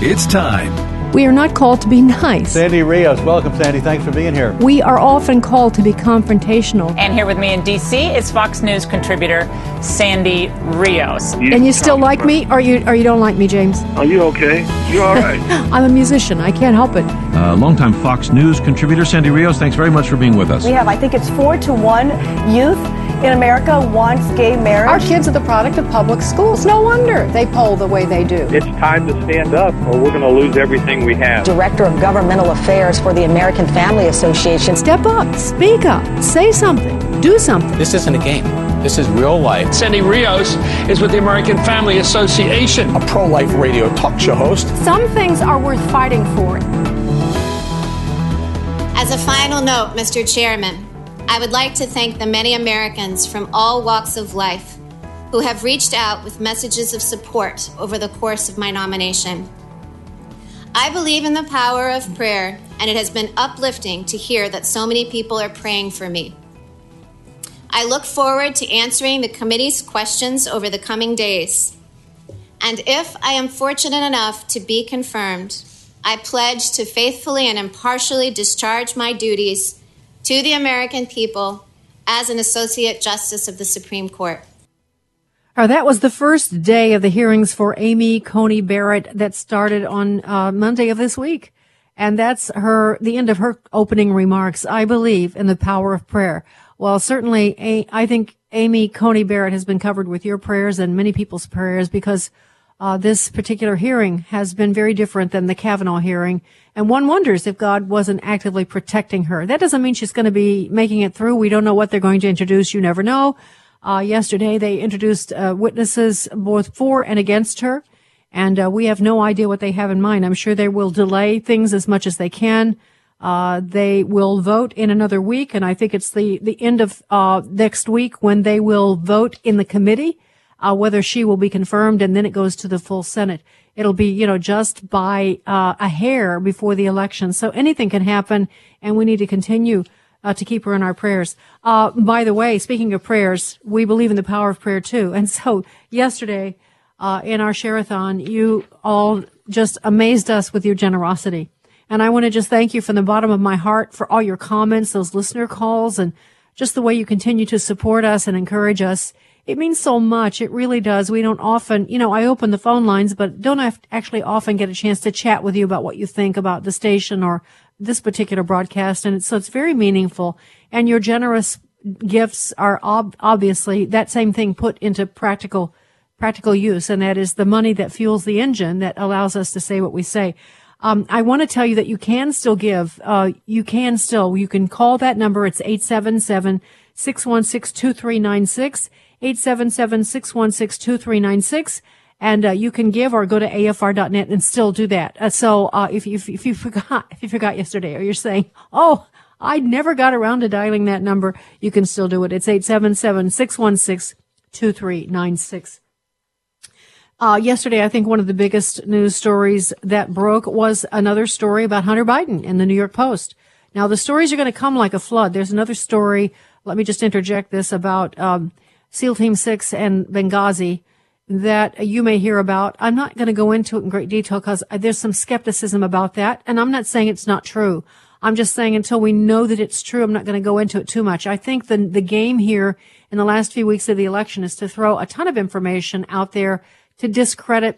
It's time. We are not called to be nice. Sandy Rios. Welcome, Sandy. Thanks for being here. We are often called to be confrontational. And here with me in D.C. is Fox News contributor Sandy Rios. And you still like me, or you don't like me, James? Are you okay? You're all right. I'm a musician. I can't help it. Longtime Fox News contributor Sandy Rios, thanks very much for being with us. We have, I think it's 4-to-1 youth in America wants gay marriage. Our kids are the product of public schools. No wonder they poll the way they do. It's time to stand up or we're going to lose everything we have. Director of Governmental Affairs for the American Family Association. Step up, speak up, say something, do something. This isn't a game. This is real life. Sandy Rios is with the American Family Association, a pro-life radio talk show host. Some things are worth fighting for. As a final note, Mr. Chairman, I would like to thank the many Americans from all walks of life who have reached out with messages of support over the course of my nomination. I believe in the power of prayer, and it has been uplifting to hear that so many people are praying for me. I look forward to answering the committee's questions over the coming days. And if I am fortunate enough to be confirmed, I pledge to faithfully and impartially discharge my duties to the American people as an Associate Justice of the Supreme Court. That was the first day of the hearings for Amy Coney Barrett that started on Monday of this week. And that's the end of her opening remarks. I believe in the power of prayer. Well, certainly, I think Amy Coney Barrett has been covered with your prayers and many people's prayers because this particular hearing has been very different than the Kavanaugh hearing. And one wonders if God wasn't actively protecting her. That doesn't mean she's going to be making it through. We don't know what they're going to introduce. You never know. Yesterday, they introduced witnesses both for and against her. And we have no idea what they have in mind. I'm sure they will delay things as much as they can. They will vote in another week. And I think it's the end of next week when they will vote in the committee, whether she will be confirmed. And then it goes to the full Senate. It'll be, just by a hair before the election. So anything can happen, and we need to continue to keep her in our prayers. By the way, speaking of prayers, we believe in the power of prayer too. And so yesterday in our share-a-thon, you all just amazed us with your generosity. And I want to just thank you from the bottom of my heart for all your comments, those listener calls, and just the way you continue to support us and encourage us. It means so much. It really does. We don't often, I open the phone lines, but don't actually often get a chance to chat with you about what you think about the station or this particular broadcast. And so it's very meaningful. And your generous gifts are obviously that same thing put into practical use. And that is the money that fuels the engine that allows us to say what we say. I want to tell you that you can still give. You can call that number. It's 877-616-2396. 877-616-2396. And you can give or go to afr.net and still do that. So if you forgot yesterday, or you're saying, oh, I never got around to dialing that number, you can still do it. It's 877-616-2396. Yesterday, I think one of the biggest news stories that broke was another story about Hunter Biden in the New York Post. Now, the stories are going to come like a flood. There's another story. Let me just interject this about SEAL Team 6 and Benghazi that you may hear about. I'm not going to go into it in great detail because there's some skepticism about that. And I'm not saying it's not true. I'm just saying until we know that it's true, I'm not going to go into it too much. I think the game here in the last few weeks of the election is to throw a ton of information out there to discredit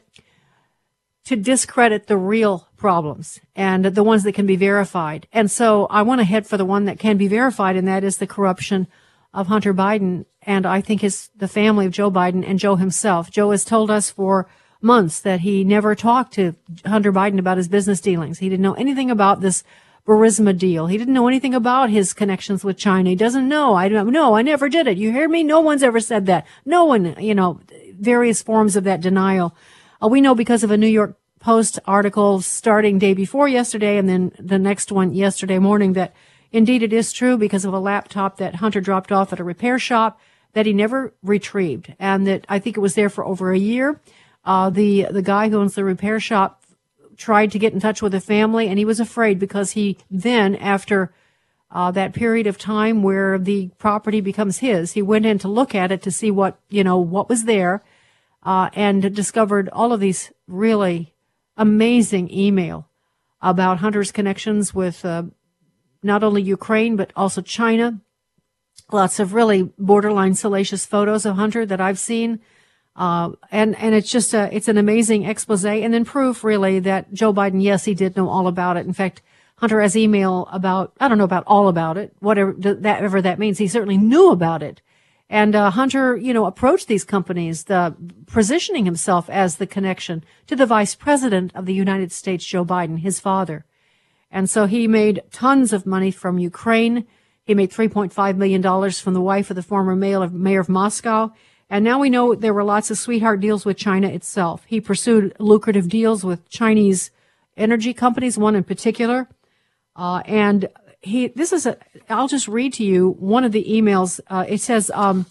the real problems and the ones that can be verified. And so I want to head for the one that can be verified, and that is the corruption of Hunter Biden. And I think the family of Joe Biden and Joe himself. Joe has told us for months that he never talked to Hunter Biden about his business dealings. He didn't know anything about this Burisma deal. He didn't know anything about his connections with China. He doesn't know. I never did it. You hear me? No one's ever said that. No one, various forms of that denial. We know because of a New York Post article starting day before yesterday and then the next one yesterday morning that indeed it is true because of a laptop that Hunter dropped off at a repair shop that he never retrieved, and that I think it was there for over a year. The guy who owns the repair shop tried to get in touch with the family, and he was afraid because he then, after that period of time where the property becomes his, he went in to look at it to see what was there, and discovered all of these really amazing email about Hunter's connections with not only Ukraine, but also China. Lots of really borderline salacious photos of Hunter that I've seen. And it's just it's an amazing expose and then proof really that Joe Biden, yes, he did know all about it. In fact, Hunter has email about, I don't know about all about it, whatever that means. He certainly knew about it. And Hunter, approached these companies, positioning himself as the connection to the vice president of the United States, Joe Biden, his father. And so he made tons of money from Ukraine. He made $3.5 million from the wife of the former mayor of Moscow. And now we know there were lots of sweetheart deals with China itself. He pursued lucrative deals with Chinese energy companies, one in particular. And I'll just read to you one of the emails. It says,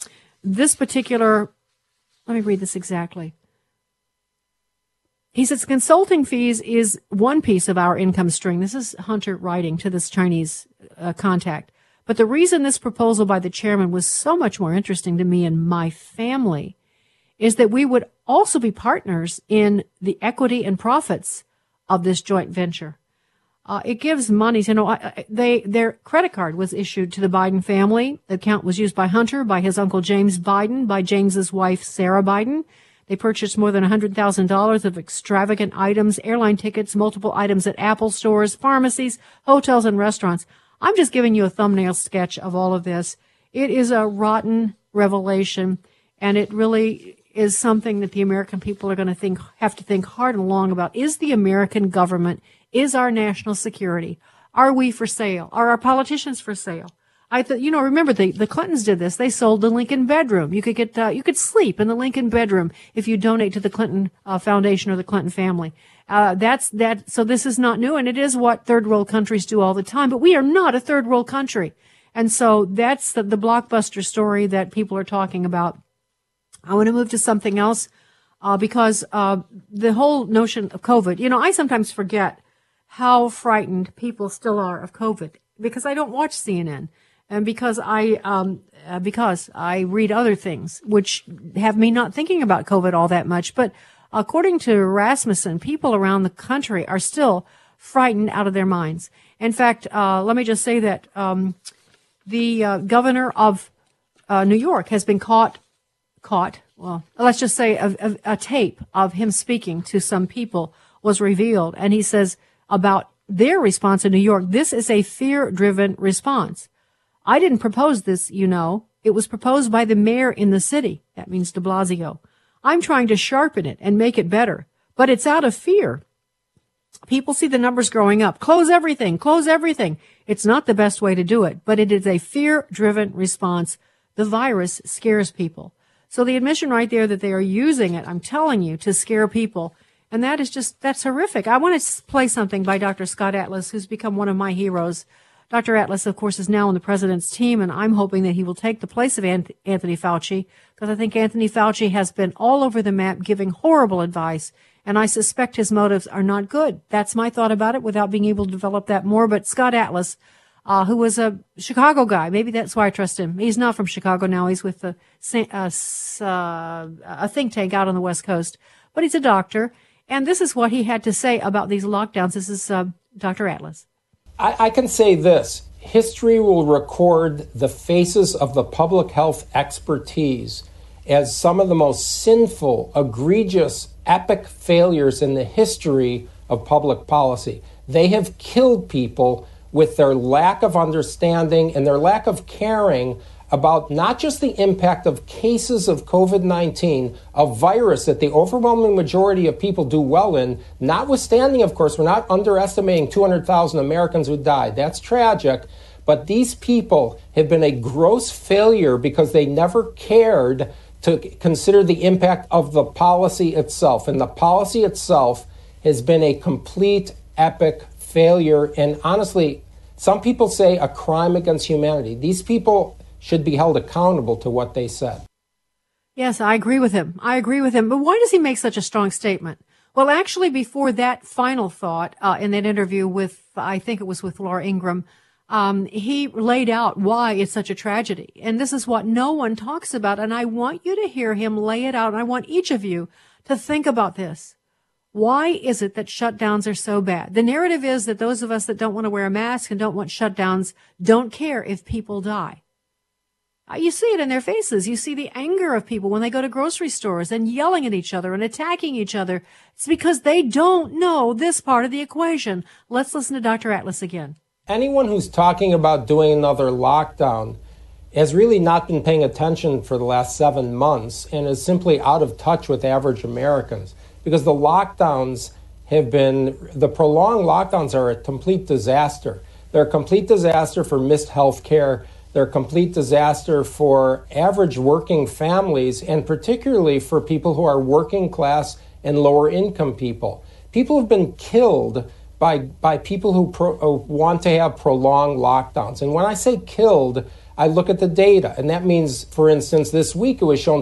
let me read this exactly. He says, consulting fees is one piece of our income string. This is Hunter writing to this Chinese contact. But the reason this proposal by the chairman was so much more interesting to me and my family is that we would also be partners in the equity and profits of this joint venture. It gives money. Their credit card was issued to the Biden family. The account was used by Hunter, by his uncle James Biden, by James's wife Sarah Biden. They purchased more than $100,000 of extravagant items, airline tickets, multiple items at Apple stores, pharmacies, hotels, and restaurants. I'm just giving you a thumbnail sketch of all of this. It is a rotten revelation, and it really is something that the American people are going to have to think hard and long about. Is the American government, is our national security, are we for sale? Are our politicians for sale? Remember the Clintons did this. They sold the Lincoln bedroom. You could sleep in the Lincoln bedroom if you donate to the Clinton Foundation or the Clinton family. So this is not new, and it is what third world countries do all the time. But we are not a third world country, and so that's the blockbuster story that people are talking about. I want to move to something else because the whole notion of COVID. I sometimes forget how frightened people still are of COVID because I don't watch CNN. And because I read other things, which have me not thinking about COVID all that much. But according to Rasmussen, people around the country are still frightened out of their minds. In fact, let me just say that the governor of New York has been caught. Well, let's just say a tape of him speaking to some people was revealed, and he says about their response in New York, this is a fear-driven response. I didn't propose this, It was proposed by the mayor in the city. That means de Blasio. I'm trying to sharpen it and make it better, but it's out of fear. People see the numbers growing up. Close everything. It's not the best way to do it, but it is a fear-driven response. The virus scares people. So the admission right there that they are using it, I'm telling you, to scare people. And that's horrific. I want to play something by Dr. Scott Atlas, who's become one of my heroes. Dr. Atlas, of course, is now on the president's team, and I'm hoping that he will take the place of Anthony Fauci, because I think Anthony Fauci has been all over the map giving horrible advice, and I suspect his motives are not good. That's my thought about it without being able to develop that more. But Scott Atlas, who was a Chicago guy, maybe that's why I trust him. He's not from Chicago now. He's with a think tank out on the West Coast, but he's a doctor. And this is what he had to say about these lockdowns. This is Dr. Atlas. I can say this. History will record the faces of the public health expertise as some of the most sinful, egregious, epic failures in the history of public policy. They have killed people with their lack of understanding and their lack of caring about not just the impact of cases of COVID-19, a virus that the overwhelming majority of people do well in, notwithstanding, of course, we're not underestimating 200,000 Americans who died. That's tragic. But these people have been a gross failure because they never cared to consider the impact of the policy itself. And the policy itself has been a complete, epic failure. And honestly, some people say a crime against humanity. These people should be held accountable to what they said. Yes, I agree with him. But why does he make such a strong statement? Well, actually, before that final thought, in that interview with, I think it was with Laura Ingraham, he laid out why it's such a tragedy. And this is what no one talks about. And I want you to hear him lay it out. And I want each of you to think about this. Why is it that shutdowns are so bad? The narrative is that those of us that don't want to wear a mask and don't want shutdowns don't care if people die. You see it in their faces. You see the anger of people when they go to grocery stores and yelling at each other and attacking each other. It's because they don't know this part of the equation. Let's listen to Dr. Atlas again. Anyone who's talking about doing another lockdown has really not been paying attention for the last 7 months and is simply out of touch with average Americans. Because the prolonged lockdowns are a complete disaster. They're a complete disaster for missed health care. They're a complete disaster for average working families, and particularly for people who are working class and lower income people. People have been killed by people who want to have prolonged lockdowns. And when I say killed, I look at the data. And that means, for instance, this week it was shown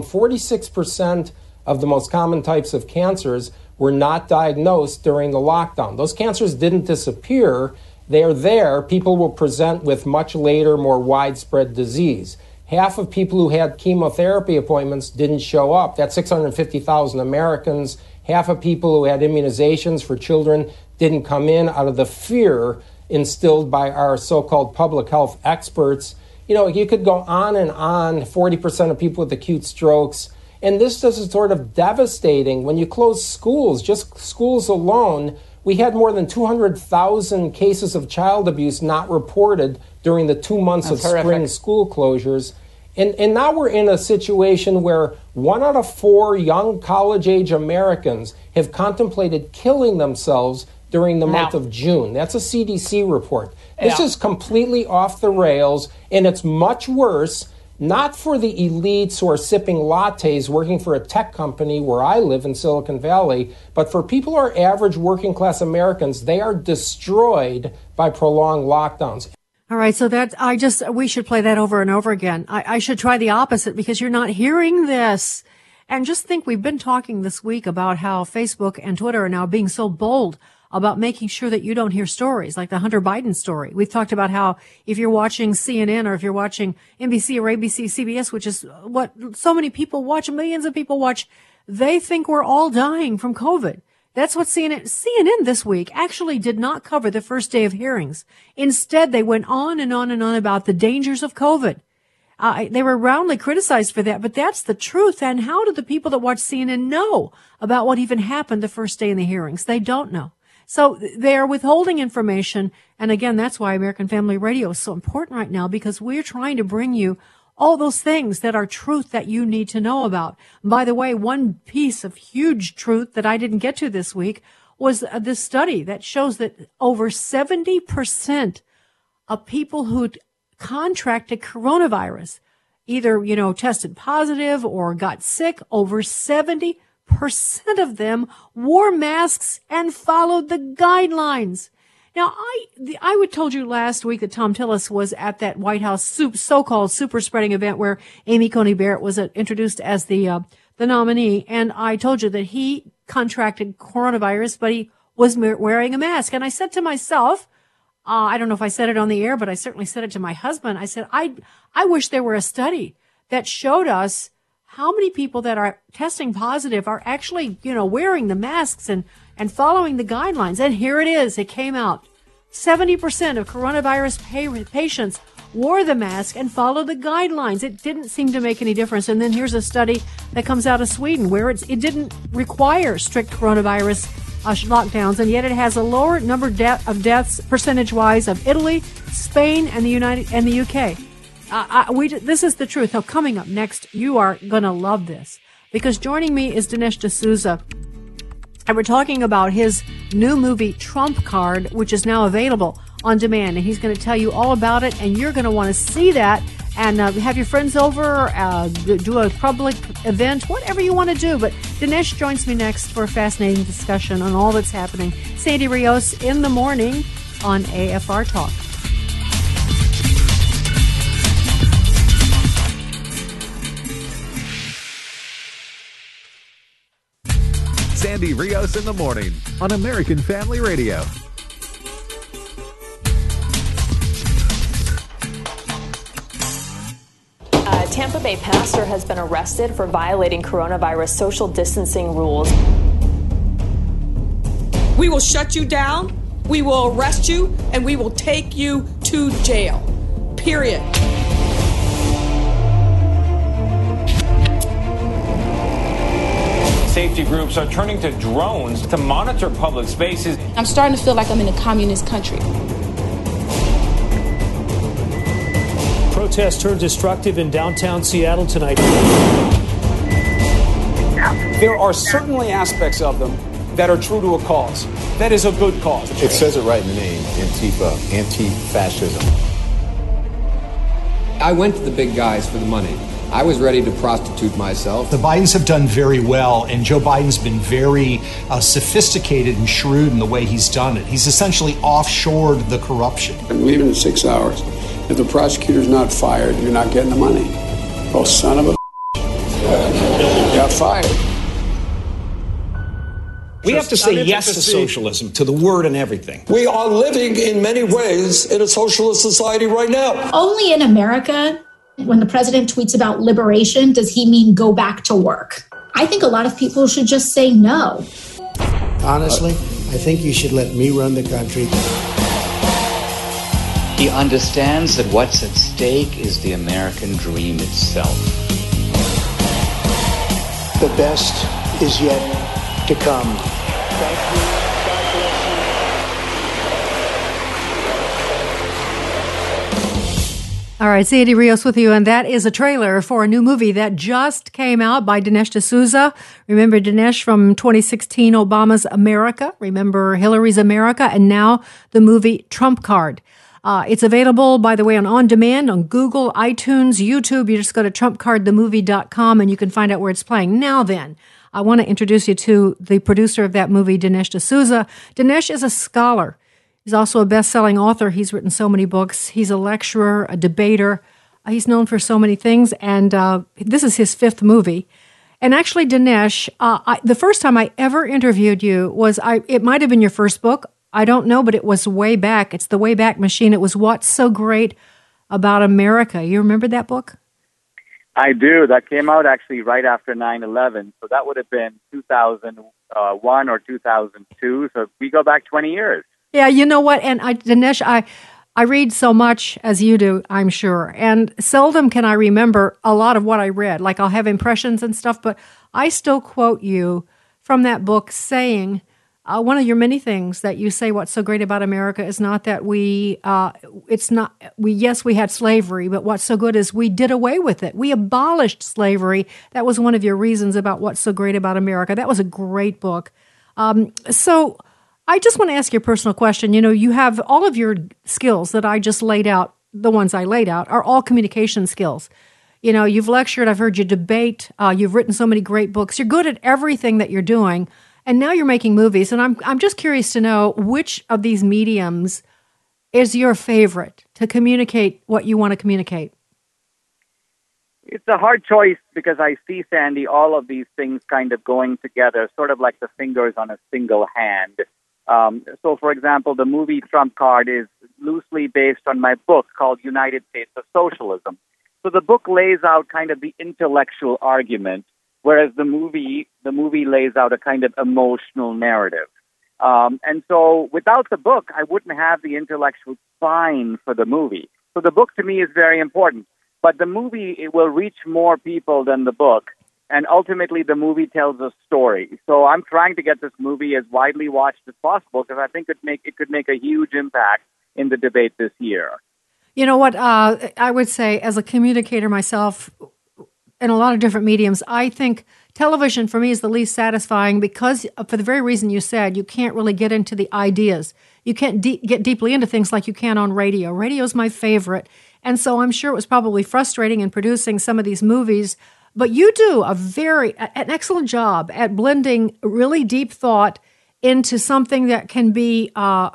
46% of the most common types of cancers were not diagnosed during the lockdown. Those cancers didn't disappear. They're there. People will present with much later, more widespread disease. Half of people who had chemotherapy appointments didn't show up. That's 650,000 Americans. Half of people who had immunizations for children didn't come in out of the fear instilled by our so-called public health experts. You know, you could go on and on, 40% of people with acute strokes. And this is sort of devastating. When you close schools, just schools alone, we had more than 200,000 cases of child abuse not reported during the 2 months of spring school closures. And now we're in a situation where 1 out of 4 young college-age Americans have contemplated killing themselves during the month of June. That's a CDC report. This is completely off the rails, and it's much worse. Not for the elites who are sipping lattes working for a tech company where I live in Silicon Valley, but for people who are average working class Americans, they are destroyed by prolonged lockdowns. All right, so we should play that over and over again. I should try the opposite because you're not hearing this. And just think, we've been talking this week about how Facebook and Twitter are now being so bold about making sure that you don't hear stories like the Hunter Biden story. We've talked about how if you're watching CNN or if you're watching NBC or ABC, CBS, which is what so many people watch, millions of people watch, they think we're all dying from COVID. That's what CNN this week actually did not cover the first day of hearings. Instead, they went on and on and on about the dangers of COVID. They were roundly criticized for that, but that's the truth. And how do the people that watch CNN know about what even happened the first day in the hearings? They don't know. So they are withholding information. And again, that's why American Family Radio is so important right now, because we're trying to bring you all those things that are truth that you need to know about. By the way, one piece of huge truth that I didn't get to this week was this study that shows that over 70% of people who contracted coronavirus either, tested positive or got sick. Over 70% of them wore masks and followed the guidelines. Now, I told you last week that Tom Tillis was at that White House so-called super spreading event where Amy Coney Barrett was introduced as the nominee. And I told you that he contracted coronavirus, but he was wearing a mask. And I said to myself, I don't know if I said it on the air, but I certainly said it to my husband. I said, I wish there were a study that showed us how many people that are testing positive are actually, wearing the masks and following the guidelines. And here it is. It came out. 70% of coronavirus patients wore the mask and followed the guidelines. It didn't seem to make any difference. And then here's a study that comes out of Sweden where it didn't require strict coronavirus lockdowns, and yet it has a lower number of deaths percentage-wise of Italy, Spain, and the UK. This is the truth. Now, coming up next, you are going to love this, because joining me is Dinesh D'Souza, and we're talking about his new movie, Trump Card, which is now available on demand, and he's going to tell you all about it, and you're going to want to see that and have your friends over, do a public event, whatever you want to do. But Dinesh joins me next for a fascinating discussion on all that's happening. Sandy Rios in the morning on AFR Talk. Sandy Rios in the morning on American Family Radio. A Tampa Bay pastor has been arrested for violating coronavirus social distancing rules. We will shut you down, we will arrest you, and we will take you to jail. Period. Safety groups are turning to drones to monitor public spaces. I'm starting to feel like I'm in a communist country. Protests turned destructive in downtown Seattle tonight. There are certainly aspects of them that are true to a cause. That is a good cause. It says it right in the name, Antifa, anti-fascism. I went to the big guys for the money. I was ready to prostitute myself. The Bidens have done very well, and Joe Biden's been very sophisticated and shrewd in the way he's done it. He's essentially offshored the corruption. I'm leaving in 6 hours. If the prosecutor's not fired, you're not getting the money. Oh, son of a got fired. We have to say yes to socialism, to the word and everything. We are living in many ways in a socialist society right now. Only in America, when the president tweets about liberation, does he mean go back to work? I think a lot of people should just say no. Honestly, I think you should let me run the country. He understands that what's at stake is the American dream itself. The best is yet to come. Thank you. God bless you. All right, Sandy Rios with you, and that is a trailer for a new movie that just came out by Dinesh D'Souza. Remember Dinesh from 2016, Obama's America. Remember Hillary's America, and now the movie Trump Card. It's available, by the way, on demand on Google, iTunes, YouTube. You just go to TrumpCardTheMovie.com and you can find out where it's playing. Now then, I want to introduce you to the producer of that movie, Dinesh D'Souza. Dinesh is a scholar. He's also a best-selling author. He's written so many books. He's a lecturer, a debater. He's known for so many things, and this is his fifth movie. And actually, Dinesh, the first time I ever interviewed you was, it might have been your first book. I don't know, but it was way back. It's the Wayback Machine. It was What's So Great About America. You remember that book? I do. That came out actually right after 9/11. So that would have been 2001 or 2002. So we go back 20 years. Yeah, you know what? And Dinesh, I read so much as you do, I'm sure. And seldom can I remember a lot of what I read. Like I'll have impressions and stuff, but I still quote you from that book saying, one of your many things that you say what's so great about America is not that we had slavery, but what's so good is we did away with it. We abolished slavery. That was one of your reasons about what's so great about America. That was a great book. So I just want to ask you a personal question. You know, you have all of your skills that I just laid out, the ones I laid out, are all communication skills. You know, you've lectured, I've heard you debate, you've written so many great books. You're good at everything that you're doing. And now you're making movies, and I'm just curious to know which of these mediums is your favorite to communicate what you want to communicate. It's a hard choice because I see, Sandy, all of these things kind of going together, sort of like the fingers on a single hand. So, for example, the movie Trump Card is loosely based on my book called United States of Socialism. So the book lays out kind of the intellectual argument, whereas the movie lays out a kind of emotional narrative. And so without the book, I wouldn't have the intellectual spine for the movie. So the book to me is very important. But the movie, it will reach more people than the book. And ultimately, the movie tells a story. So I'm trying to get this movie as widely watched as possible because I think it could make a huge impact in the debate this year. You know what? I would say as a communicator myself, in a lot of different mediums, I think television for me is the least satisfying because for the very reason you said, you can't really get into the ideas. You can't get deeply into things like you can on radio. Radio is my favorite. And so I'm sure it was probably frustrating in producing some of these movies, but you do an excellent job at blending really deep thought into something that can be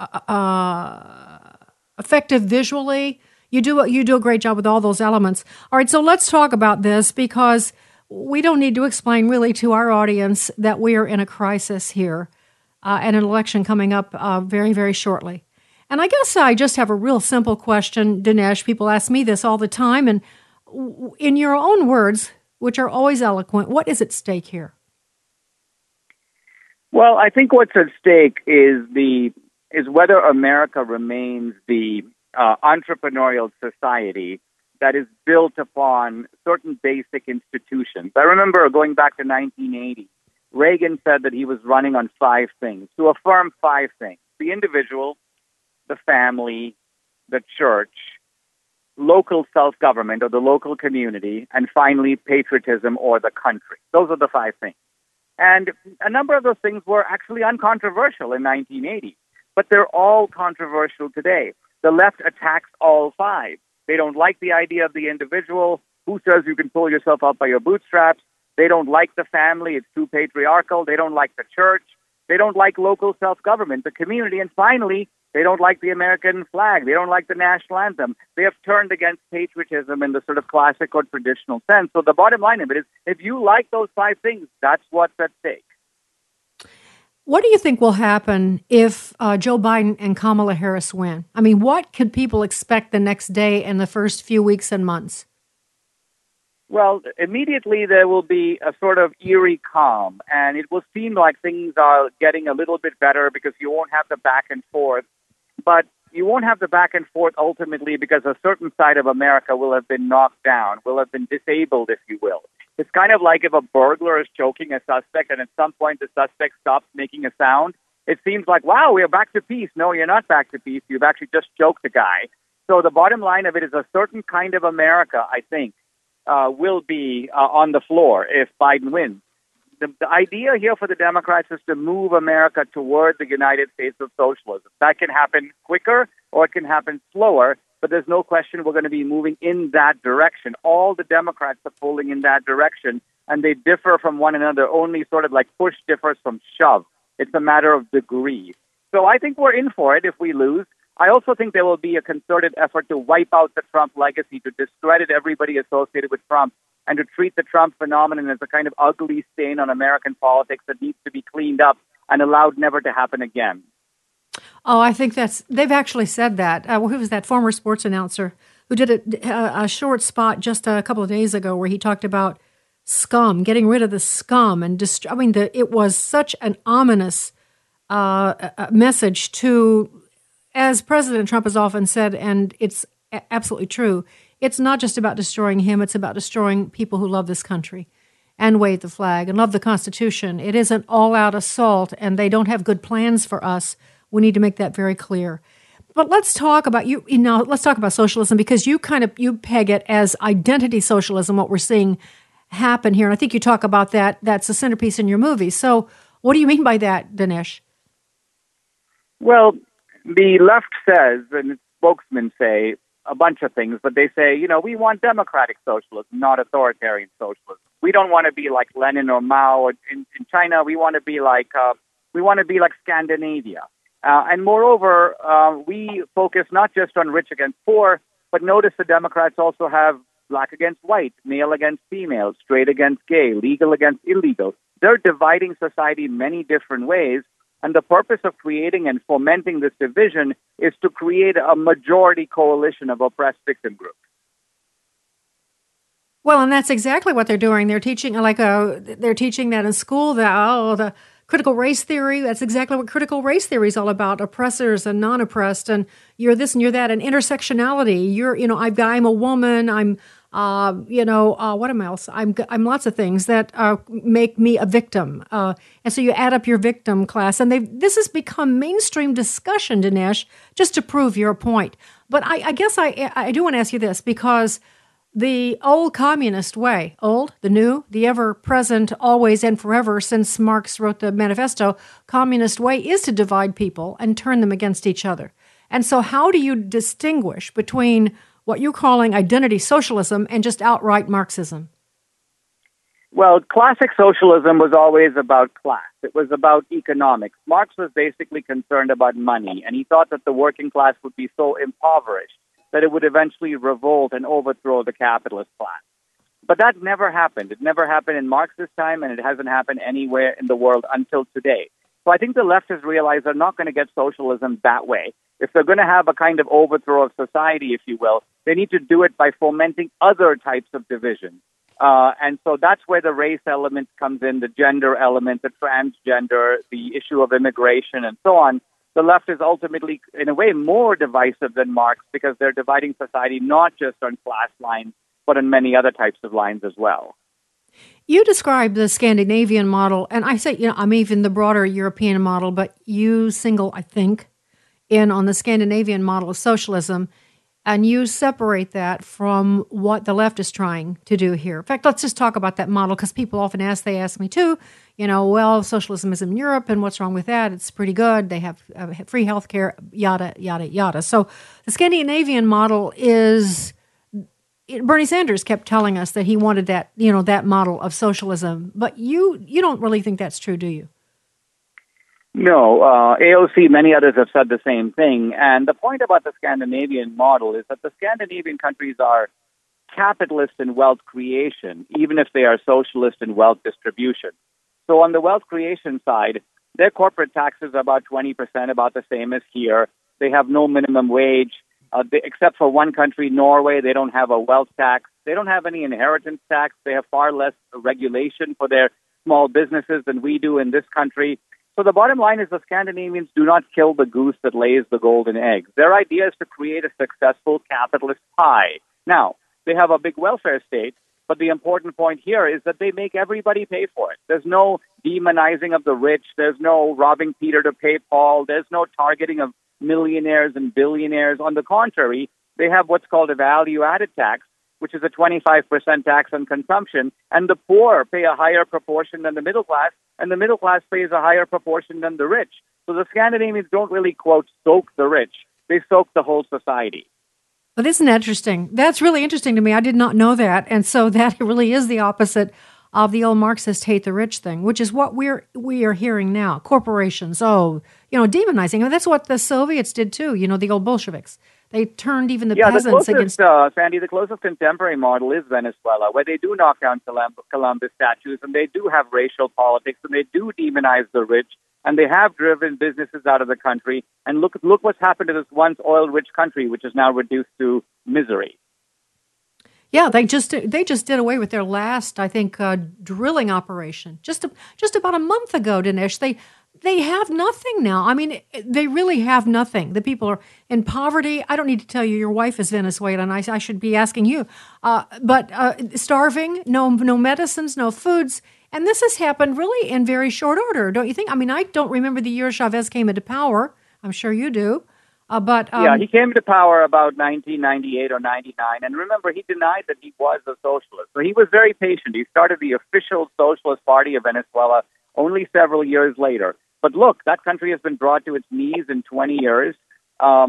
effective visually. You do a great job with all those elements. All right, so let's talk about this because we don't need to explain really to our audience that we are in a crisis here and an election coming up very, very shortly. And I guess I just have a real simple question, Dinesh. People ask me this all the time. And in your own words, which are always eloquent, what is at stake here? Well, I think what's at stake is whether America remains the entrepreneurial society that is built upon certain basic institutions. I remember going back to 1980, Reagan said that he was running on 5 things, to affirm 5 things: the individual, the family, the church, local self-government or the local community, and finally patriotism or the country. Those are the 5 things. And a number of those things were actually uncontroversial in 1980, but they're all controversial today. The left attacks all 5. They don't like the idea of the individual. Who says you can pull yourself up by your bootstraps? They don't like the family. It's too patriarchal. They don't like the church. They don't like local self-government, the community. And finally, they don't like the American flag. They don't like the national anthem. They have turned against patriotism in the sort of classic or traditional sense. So the bottom line of it is, if you like those 5 things, that's what's at stake. What do you think will happen if Joe Biden and Kamala Harris win? I mean, what could people expect the next day and the first few weeks and months? Well, immediately there will be a sort of eerie calm, and it will seem like things are getting a little bit better because you won't have the back and forth. But you won't have the back and forth ultimately because a certain side of America will have been knocked down, will have been disabled, if you will. It's kind of like if a burglar is choking a suspect and at some point the suspect stops making a sound. It seems like, wow, we're back to peace. No, you're not back to peace. You've actually just choked the guy. So the bottom line of it is a certain kind of America, I think, will be on the floor if Biden wins. The idea here for the Democrats is to move America toward the United States of socialism. That can happen quicker or it can happen slower, but there's no question we're going to be moving in that direction. All the Democrats are pulling in that direction, and they differ from one another only sort of like push differs from shove. It's a matter of degree. So I think we're in for it if we lose. I also think there will be a concerted effort to wipe out the Trump legacy, to discredit everybody associated with Trump, and to treat the Trump phenomenon as a kind of ugly stain on American politics that needs to be cleaned up and allowed never to happen again. Oh, I think they've actually said that. Who was that former sports announcer who did a short spot just a couple of days ago where he talked about scum, getting rid of the scum, and it was such an ominous message to, as President Trump has often said, and it's absolutely true, it's not just about destroying him, it's about destroying people who love this country and wave the flag and love the Constitution. It is an all-out assault, and they don't have good plans for us. We need to make that very clear. But let's talk about let's talk about socialism, because you peg it as identity socialism, what we're seeing happen here. And I think you talk about that. That's a centerpiece in your movie. So what do you mean by that, Dinesh? Well, the left says, and its spokesmen say, a bunch of things, but they say, we want democratic socialism, not authoritarian socialism. We don't want to be like Lenin or Mao in China. We want to be like Scandinavia. And moreover, we focus not just on rich against poor, but notice the Democrats also have black against white, male against female, straight against gay, legal against illegal. They're dividing society many different ways. And the purpose of creating and fomenting this division is to create a majority coalition of oppressed victim groups. Well, and that's exactly what they're doing. They're teaching they're teaching that in school, the critical race theory. That's exactly what critical race theory is all about: oppressors and non-oppressed, and you're this and you're that, and intersectionality. I'm a woman. I'm what am I else? I'm lots of things that make me a victim. And so you add up your victim class, and this has become mainstream discussion, Dinesh, just to prove your point. But I guess I do want to ask you this, because the old communist way, the new, the ever-present, always and forever, since Marx wrote the manifesto, communist way is to divide people and turn them against each other. And so how do you distinguish between what you're calling identity socialism and just outright Marxism? Well, classic socialism was always about class. It was about economics. Marx was basically concerned about money, and he thought that the working class would be so impoverished that it would eventually revolt and overthrow the capitalist class. But that never happened. It never happened in Marx's time, and it hasn't happened anywhere in the world until today. So I think the left has realized they're not going to get socialism that way. If they're going to have a kind of overthrow of society, if you will, they need to do it by fomenting other types of division. And so that's where the race element comes in, the gender element, the transgender, the issue of immigration, and so on. The left is ultimately, in a way, more divisive than Marx because they're dividing society not just on class lines, but on many other types of lines as well. You describe the Scandinavian model, and I say, I'm even the broader European model, but you single, I think, in on the Scandinavian model of socialism, and you separate that from what the left is trying to do here. In fact, let's just talk about that model, because people often they ask me too, well, socialism is in Europe, and what's wrong with that? It's pretty good. They have free healthcare, yada, yada, yada. So the Scandinavian model is... Bernie Sanders kept telling us that he wanted that, that model of socialism. But you don't really think that's true, do you? No. AOC, many others have said the same thing. And the point about the Scandinavian model is that the Scandinavian countries are capitalist in wealth creation, even if they are socialist in wealth distribution. So on the wealth creation side, their corporate taxes are about 20%, about the same as here. They have no minimum wage. Except for one country, Norway, they don't have a wealth tax. They don't have any inheritance tax. They have far less regulation for their small businesses than we do in this country. So the bottom line is the Scandinavians do not kill the goose that lays the golden eggs. Their idea is to create a successful capitalist pie. Now, they have a big welfare state, but the important point here is that they make everybody pay for it. There's no demonizing of the rich. There's no robbing Peter to pay Paul. There's no targeting of millionaires and billionaires. On the contrary, they have what's called a value-added tax, which is a 25% tax on consumption, and the poor pay a higher proportion than the middle class, and the middle class pays a higher proportion than the rich. So the Scandinavians don't really, quote, soak the rich. They soak the whole society. But isn't that interesting? That's really interesting to me. I did not know that. And so that really is the opposite of the old Marxist hate the rich thing, which is what we are hearing now. Corporations, demonizing. I mean, that's what the Soviets did too, the old Bolsheviks. They turned even the peasants against... Sandy, the closest contemporary model is Venezuela, where they do knock down Columbus statues, and they do have racial politics, and they do demonize the rich, and they have driven businesses out of the country. And look what's happened to this once oil-rich country, which is now reduced to misery. Yeah, they just did away with their last, I think, drilling operation just about a month ago, Dinesh. They have nothing now. I mean, they really have nothing. The people are in poverty. I don't need to tell you, your wife is Venezuelan. I should be asking you. But starving, no medicines, no foods. And this has happened really in very short order, don't you think? I mean, I don't remember the year Chavez came into power. I'm sure you do. He came to power about 1998 or 99. And remember, he denied that he was a socialist. So he was very patient. He started the official Socialist Party of Venezuela only several years later. But look, that country has been brought to its knees in 20 years. I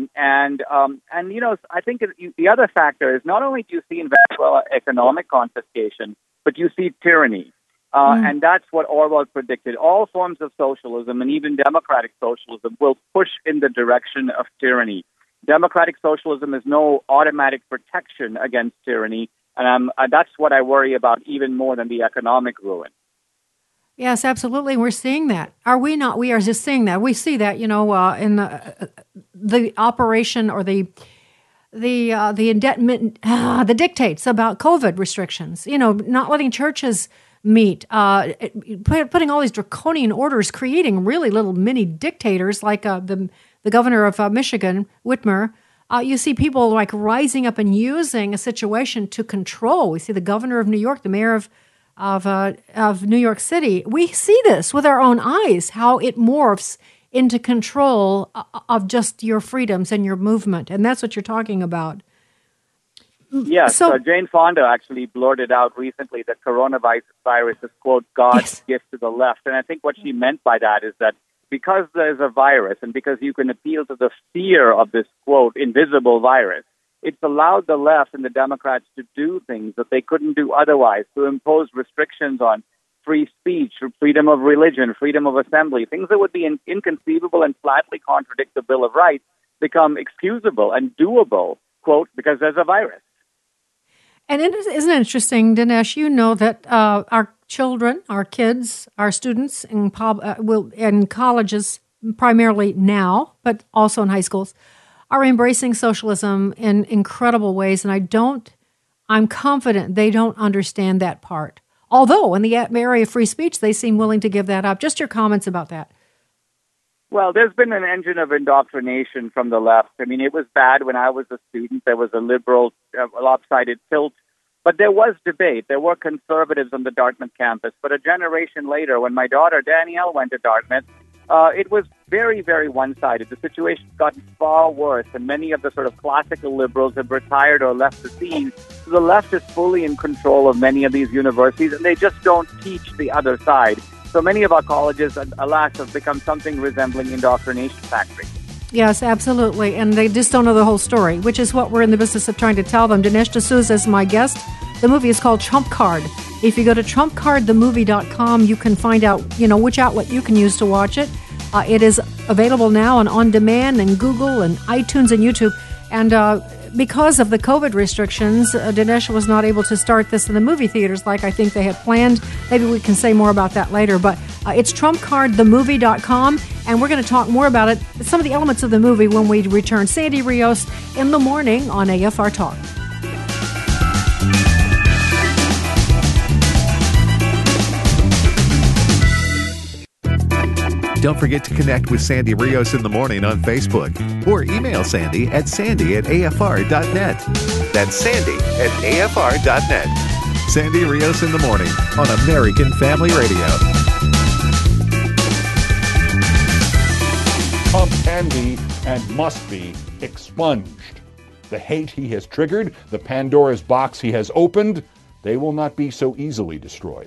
think the other factor is not only do you see in Venezuela economic confiscation, but you see tyranny. And that's what Orwell predicted. All forms of socialism, and even democratic socialism, will push in the direction of tyranny. Democratic socialism is no automatic protection against tyranny, and that's what I worry about even more than the economic ruin. Yes, absolutely. We're seeing that. Are we not? We are just seeing that. We see that, in the operation or the indictment, the dictates about COVID restrictions. Not letting churches meet, putting all these draconian orders, creating really little mini dictators like the governor of Michigan, Whitmer. You see people like rising up and using a situation to control. We see the governor of New York, the mayor of New York City. We see this with our own eyes, how it morphs into control of just your freedoms and your movement. And that's what you're talking about. Yes, so Jane Fonda actually blurted out recently that coronavirus is, quote, God's gift to the left. And I think what she meant by that is that because there's a virus and because you can appeal to the fear of this, quote, invisible virus, it's allowed the left and the Democrats to do things that they couldn't do otherwise, to impose restrictions on free speech, freedom of religion, freedom of assembly. Things that would be inconceivable and flatly contradict the Bill of Rights become excusable and doable, quote, because there's a virus. And isn't it interesting, Dinesh, that our children, our kids, our students in colleges primarily now, but also in high schools, are embracing socialism in incredible ways. And I'm confident they don't understand that part. Although in the area of free speech, they seem willing to give that up. Just your comments about that. Well, there's been an engine of indoctrination from the left. I mean, it was bad when I was a student. There was a liberal, lopsided tilt. But there was debate. There were conservatives on the Dartmouth campus. But a generation later, when my daughter Danielle went to Dartmouth, it was very, very one-sided. The situation's gotten far worse, and many of the sort of classical liberals have retired or left the scene. So the left is fully in control of many of these universities, and they just don't teach the other side. So many of our colleges, alas, have become something resembling indoctrination factories. Yes, absolutely. And they just don't know the whole story, which is what we're in the business of trying to tell them. Dinesh D'Souza is my guest. The movie is called Trump Card. If you go to trumpcardthemovie.com, you can find out, which outlet you can use to watch it. It is available now on demand and Google and iTunes and YouTube. And because of the COVID restrictions, Dinesh was not able to start this in the movie theaters like I think they had planned. Maybe we can say more about that later. But it's trumpcardthemovie.com, and we're going to talk more about it, some of the elements of the movie, when we return. Sandy Rios in the morning on AFR Talk. Don't forget to connect with Sandy Rios in the morning on Facebook or email Sandy at sandy@afr.net. That's sandy@afr.net. Sandy Rios in the morning on American Family Radio. Trump can be and must be expunged. The hate he has triggered, the Pandora's box he has opened, they will not be so easily destroyed.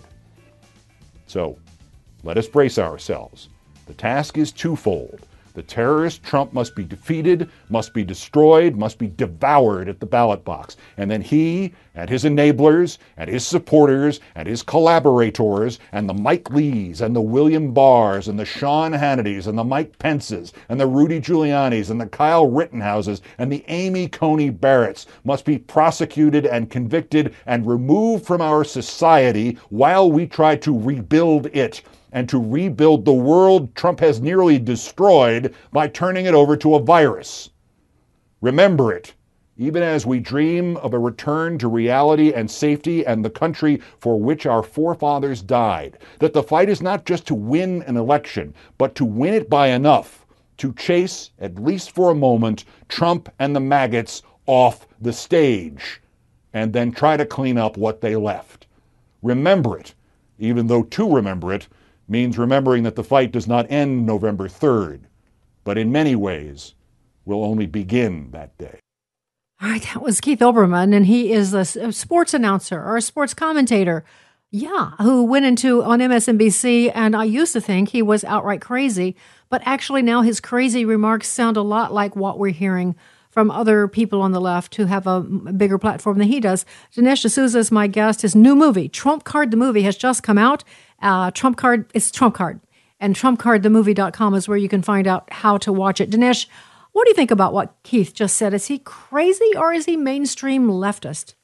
So, let us brace ourselves. The task is twofold. The terrorist Trump must be defeated, must be destroyed, must be devoured at the ballot box. And then he and his enablers and his supporters and his collaborators and the Mike Lees and the William Barrs and the Sean Hannitys and the Mike Pences and the Rudy Giulianis and the Kyle Rittenhouses and the Amy Coney Barretts must be prosecuted and convicted and removed from our society while we try to rebuild it. And to rebuild the world Trump has nearly destroyed by turning it over to a virus. Remember it, even as we dream of a return to reality and safety and the country for which our forefathers died, that the fight is not just to win an election, but to win it by enough to chase, at least for a moment, Trump and the maggots off the stage, and then try to clean up what they left. Remember it, even though to remember it means remembering that the fight does not end November 3rd, but in many ways will only begin that day. All right, that was Keith Olbermann, and he is a sports announcer or a sports commentator, who went on MSNBC, and I used to think he was outright crazy, but actually now his crazy remarks sound a lot like what we're hearing from other people on the left who have a bigger platform than he does. Dinesh D'Souza is my guest. His new movie, Trump Card, the movie, has just come out. Trump Card, it's Trump Card. And trumpcardthemovie.com is where you can find out how to watch it. Dinesh, what do you think about what Keith just said? Is he crazy or is he mainstream leftist?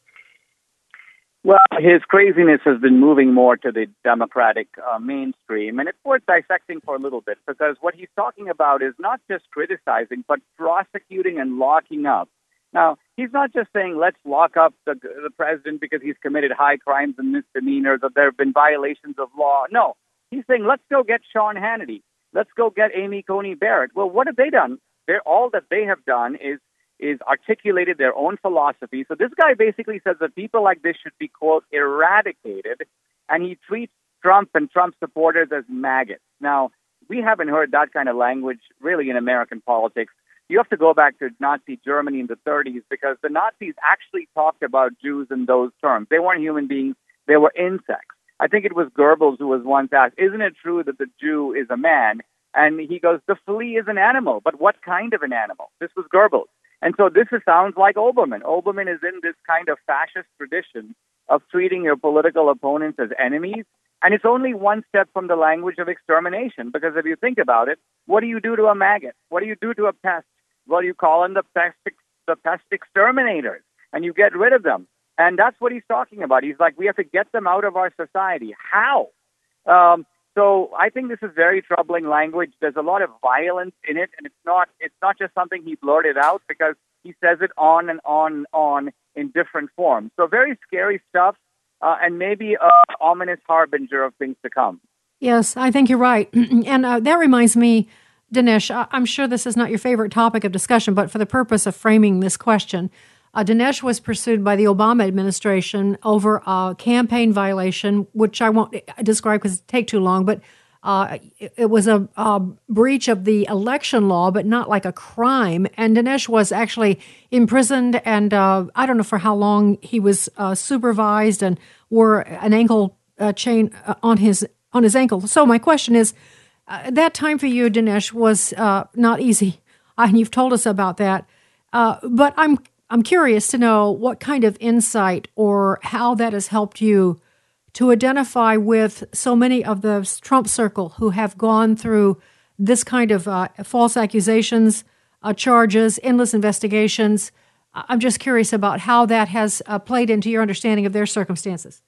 Well, his craziness has been moving more to the Democratic mainstream, and it's worth dissecting for a little bit, because what he's talking about is not just criticizing, but prosecuting and locking up. Now, he's not just saying, let's lock up the president because he's committed high crimes and misdemeanors, or there have been violations of law. No, he's saying, let's go get Sean Hannity. Let's go get Amy Coney Barrett. Well, what have they done? All that they have done is articulated their own philosophy. So this guy basically says that people like this should be, quote, eradicated, and he treats Trump and Trump supporters as maggots. Now, we haven't heard that kind of language really in American politics. You have to go back to Nazi Germany in the 30s, because the Nazis actually talked about Jews in those terms. They weren't human beings. They were insects. I think it was Goebbels who was once asked, isn't it true that the Jew is a man? And he goes, the flea is an animal, but what kind of an animal? This was Goebbels. And so this sounds like Olbermann. Olbermann is in this kind of fascist tradition of treating your political opponents as enemies. And it's only one step from the language of extermination, because if you think about it, what do you do to a maggot? What do you do to a pest? Well, you call in the pest exterminators, and you get rid of them. And that's what he's talking about. He's like, we have to get them out of our society. How? So I think this is very troubling language. There's a lot of violence in it, and it's not just something he blurted out, because he says it on and on in different forms. So very scary stuff, and maybe an ominous harbinger of things to come. Yes, I think you're right. And that reminds me, Dinesh, I'm sure this is not your favorite topic of discussion, but for the purpose of framing this question, Dinesh was pursued by the Obama administration over a campaign violation, which I won't describe because it take too long, but it was a breach of the election law, but not like a crime. And Dinesh was actually imprisoned, and I don't know for how long he was supervised and wore an ankle chain on his ankle. So my question is, that time for you, Dinesh, was not easy, and you've told us about that. But I'm curious to know what kind of insight or how that has helped you to identify with so many of the Trump circle who have gone through this kind of false accusations, charges, endless investigations. I'm just curious about how that has played into your understanding of their circumstances.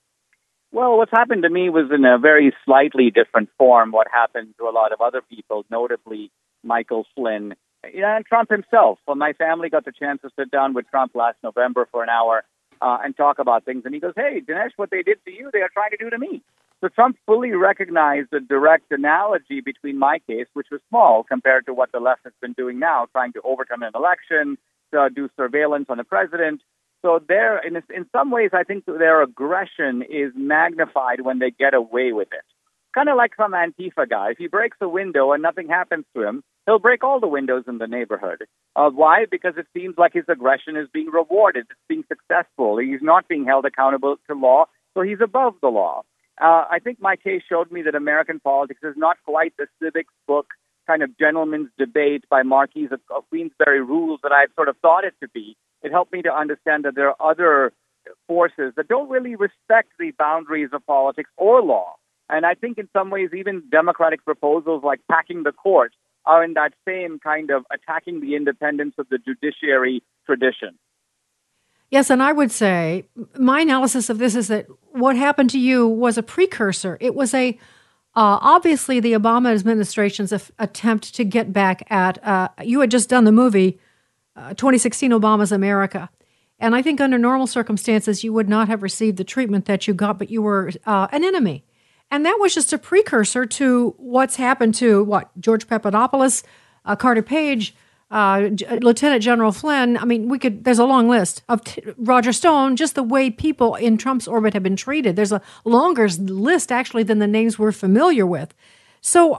Well, what's happened to me was in a very slightly different form what happened to a lot of other people, notably Michael Flynn and Trump himself. Well, my family got the chance to sit down with Trump last November for an hour and talk about things. And he goes, hey, Dinesh, what they did to you, they are trying to do to me. So Trump fully recognized the direct analogy between my case, which was small compared to what the left has been doing now, trying to overturn an election, do surveillance on the president. So in some ways, I think their aggression is magnified when they get away with it. Kind of like some Antifa guy. If he breaks a window and nothing happens to him, he'll break all the windows in the neighborhood. Why? Because it seems like his aggression is being rewarded. It's being successful. He's not being held accountable to law, so he's above the law. I think my case showed me that American politics is not quite the civics book kind of gentleman's debate by Marquis of Queensberry rules that I've sort of thought it to be. It helped me to understand that there are other forces that don't really respect the boundaries of politics or law. And I think in some ways, even Democratic proposals like packing the court are in that same kind of attacking the independence of the judiciary tradition. Yes, and I would say my analysis of this is that what happened to you was a precursor. It was obviously the Obama administration's attempt to get back at, you had just done the movie 2016 Obama's America. And I think under normal circumstances, you would not have received the treatment that you got, but you were an enemy. And that was just a precursor to what's happened to, George Papadopoulos, Carter Page, Lieutenant General Flynn. I mean, there's a long list of Roger Stone, just the way people in Trump's orbit have been treated. There's a longer list, actually, than the names we're familiar with. So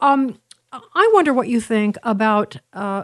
I wonder what you think about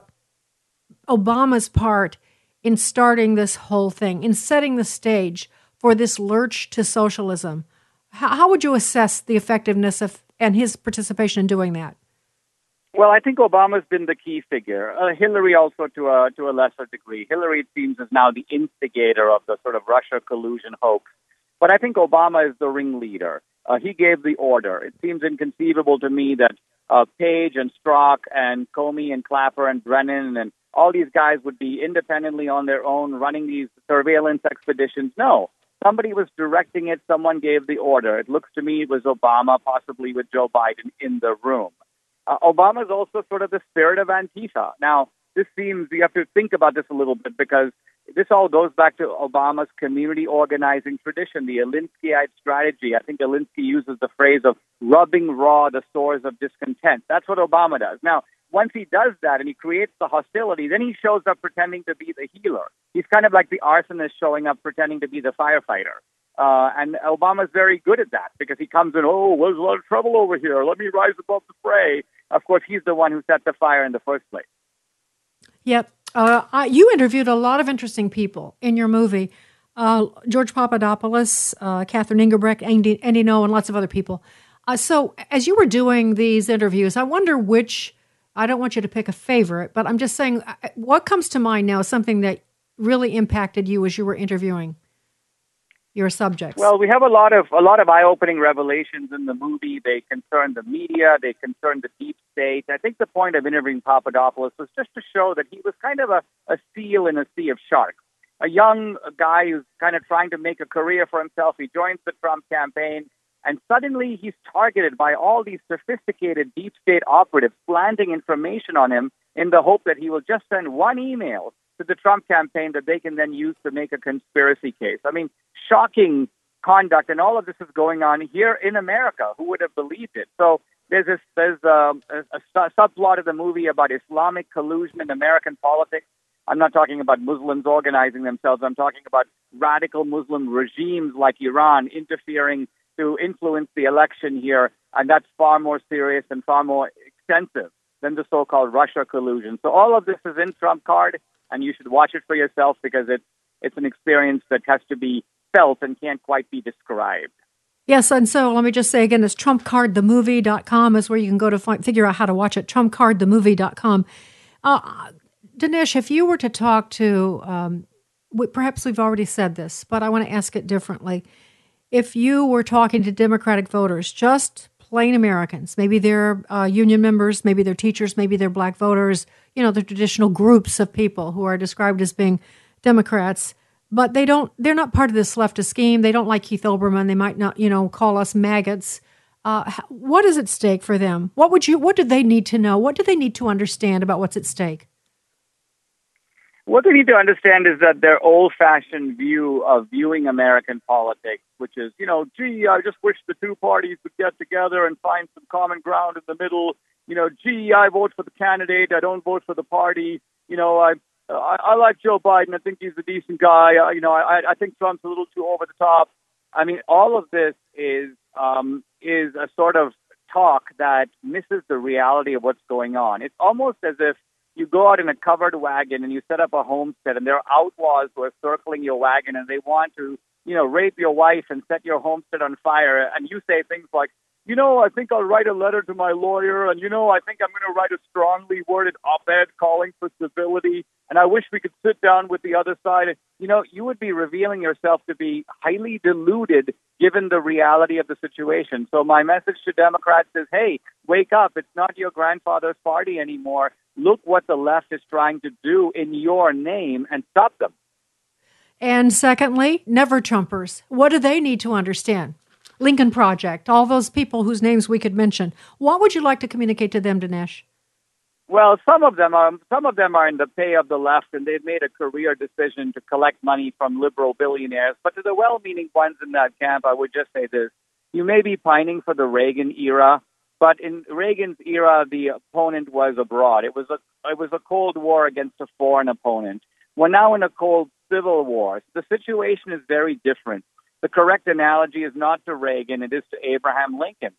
Obama's part in starting this whole thing, in setting the stage for this lurch to socialism. How would you assess the effectiveness and his participation in doing that? Well, I think Obama's been the key figure. Hillary also to a lesser degree. Hillary, it seems, is now the instigator of the sort of Russia collusion hoax. But I think Obama is the ringleader. He gave the order. It seems inconceivable to me that Page and Strzok and Comey and Clapper and Brennan and all these guys would be independently on their own running these surveillance expeditions. No. Somebody was directing it. Someone gave the order. It looks to me it was Obama, possibly with Joe Biden in the room. Obama is also sort of the spirit of Antifa. Now, this seems, you have to think about this a little bit because this all goes back to Obama's community organizing tradition, the Alinskyite strategy. I think Alinsky uses the phrase of rubbing raw the sores of discontent. That's what Obama does. Now, once he does that and he creates the hostility, then he shows up pretending to be the healer. He's kind of like the arsonist showing up pretending to be the firefighter. And Obama's very good at that because he comes in, there's a lot of trouble over here. Let me rise above the fray. Of course, he's the one who set the fire in the first place. Yep. You interviewed a lot of interesting people in your movie. George Papadopoulos, Catherine Engelbrecht, Andy Ngo, and lots of other people. So as you were doing these interviews, I wonder which, I don't want you to pick a favorite, but I'm just saying what comes to mind now is something that really impacted you as you were interviewing your subjects. Well, we have a lot of eye-opening revelations in the movie. They concern the media. They concern the deep state. I think the point of interviewing Papadopoulos was just to show that he was kind of a seal in a sea of sharks. A young guy who's kind of trying to make a career for himself. He joins the Trump campaign, and suddenly he's targeted by all these sophisticated deep state operatives planting information on him in the hope that he will just send one email to the Trump campaign that they can then use to make a conspiracy case. I mean, shocking conduct, and all of this is going on here in America. Who would have believed it? So there's a subplot of the movie about Islamic collusion in American politics. I'm not talking about Muslims organizing themselves. I'm talking about radical Muslim regimes like Iran interfering to influence the election here, and that's far more serious and far more extensive than the so-called Russia collusion. So all of this is in Trump Card, and you should watch it for yourself because it's an experience that has to be felt and can't quite be described. Yes, and so let me just say again, it's TrumpCardTheMovie.com is where you can go to figure out how to watch it, TrumpCardTheMovie.com. Dinesh, if you were to talk to, perhaps we've already said this, but I want to ask it differently. If you were talking to Democratic voters, just plain Americans, maybe they're union members, maybe they're teachers, maybe they're black voters, the traditional groups of people who are described as being Democrats, but they're not part of this leftist scheme. They don't like Keith Olbermann. They might not, call us maggots. What is at stake for them? What do they need to know? What do they need to understand about what's at stake? What they need to understand is that their old-fashioned view of viewing American politics, which is, I just wish the two parties would get together and find some common ground in the middle. I vote for the candidate. I don't vote for the party. I like Joe Biden. I think he's a decent guy. I think Trump's a little too over the top. I mean, all of this is a sort of talk that misses the reality of what's going on. It's almost as if you go out in a covered wagon and you set up a homestead, and there are outlaws who are circling your wagon, and they want to, rape your wife and set your homestead on fire. And you say things like, I think I'll write a letter to my lawyer, and, I think I'm going to write a strongly worded op-ed calling for civility, and I wish we could sit down with the other side. You would be revealing yourself to be highly deluded given the reality of the situation. So my message to Democrats is, hey, wake up. It's not your grandfather's party anymore. Look what the left is trying to do in your name and stop them. And secondly, never Trumpers. What do they need to understand? Lincoln Project, all those people whose names we could mention. What would you like to communicate to them, Dinesh? Well, some of them are in the pay of the left, and they've made a career decision to collect money from liberal billionaires. But to the well-meaning ones in that camp, I would just say this. You may be pining for the Reagan era, but in Reagan's era, the opponent was abroad. It was a Cold War against a foreign opponent. We're now in a cold civil war. The situation is very different. The correct analogy is not to Reagan, it is to Abraham Lincoln.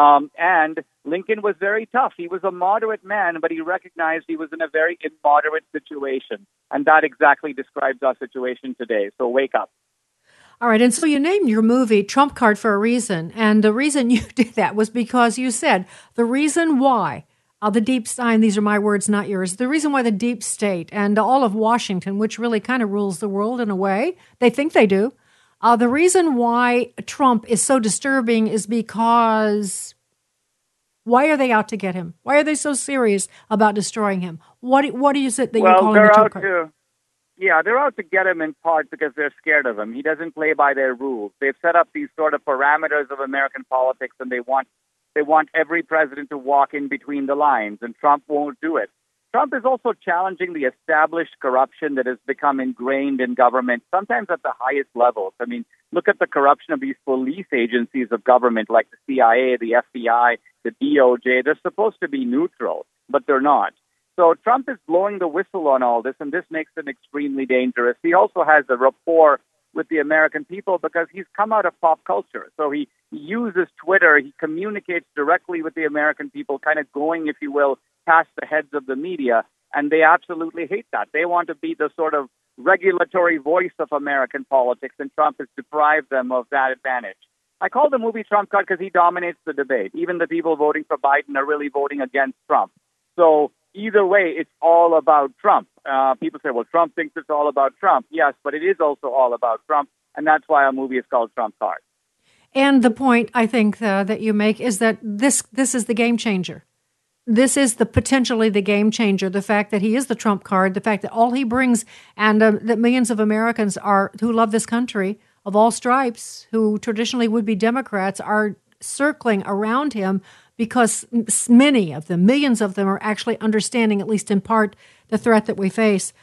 And Lincoln was very tough. He was a moderate man, but he recognized he was in a very immoderate situation. And that exactly describes our situation today. So wake up. All right. And so you named your movie Trump Card for a reason. And the reason you did that was because you said the reason why the deep state, these are my words, not yours, the reason why the deep state and all of Washington, which really kind of rules the world in a way, they think they do. The reason why Trump is so disturbing is because why are they out to get him? Why are they so serious about destroying him? What is it that you're calling the Trump card? They're out to get him in part because they're scared of him. He doesn't play by their rules. They've set up these sort of parameters of American politics, and they want every president to walk in between the lines, and Trump won't do it. Trump is also challenging the established corruption that has become ingrained in government, sometimes at the highest levels. I mean, look at the corruption of these police agencies of government like the CIA, the FBI, the DOJ. They're supposed to be neutral, but they're not. So Trump is blowing the whistle on all this, and this makes him extremely dangerous. He also has a rapport with the American people because he's come out of pop culture. So he uses Twitter. He communicates directly with the American people, kind of going, if you will, past the heads of the media, and they absolutely hate that. They want to be the sort of regulatory voice of American politics, and Trump has deprived them of that advantage. I call the movie Trump Card because he dominates the debate. Even the people voting for Biden are really voting against Trump. So either way, it's all about Trump. People say, well, Trump thinks it's all about Trump. Yes, but it is also all about Trump, and that's why our movie is called Trump Card. And the point, I think, that you make is that this is the game changer. This is potentially the game changer, the fact that he is the Trump card, the fact that all he brings, and that millions of Americans who love this country of all stripes, who traditionally would be Democrats, are circling around him because many of them, millions of them, are actually understanding, at least in part, the threat that we face.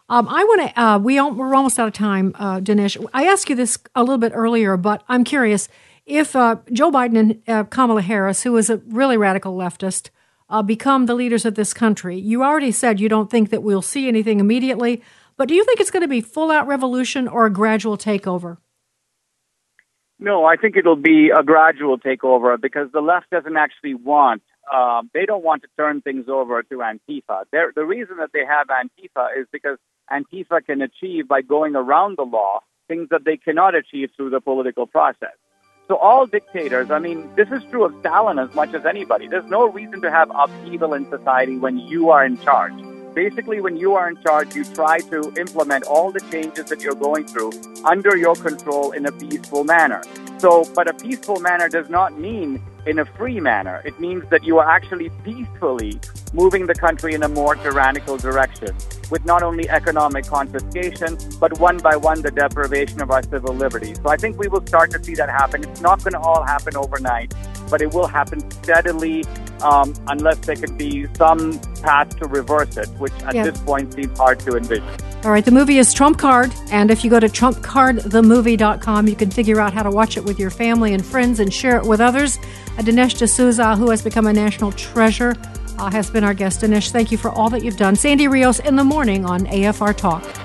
I want to. We're almost out of time, Dinesh. I asked you this a little bit earlier, but I'm curious if Joe Biden and Kamala Harris, who is a really radical leftist, become the leaders of this country. You already said you don't think that we'll see anything immediately, but do you think it's going to be full-out revolution or a gradual takeover? No, I think it'll be a gradual takeover because the left doesn't actually want. They don't want to turn things over to Antifa. The reason that they have Antifa is because Antifa can achieve, by going around the law, things that they cannot achieve through the political process. So all dictators, I mean, this is true of Stalin as much as anybody. There's no reason to have upheaval in society when you are in charge. Basically, when you are in charge, you try to implement all the changes that you're going through under your control in a peaceful manner. But a peaceful manner does not mean in a free manner. It means that you are actually peacefully moving the country in a more tyrannical direction, with not only economic confiscation, but one by one the deprivation of our civil liberties. So I think we will start to see that happen. It's not going to all happen overnight, but it will happen steadily, unless there could be some path to reverse it, which at this point seems hard to envision. All right, the movie is Trump Card, and if you go to TrumpCardTheMovie.com, you can figure out how to watch it with your family and friends and share it with others. Dinesh D'Souza, who has become a national treasure, has been our guest. Dinesh, thank you for all that you've done. Sandy Rios in the morning on AFR Talk.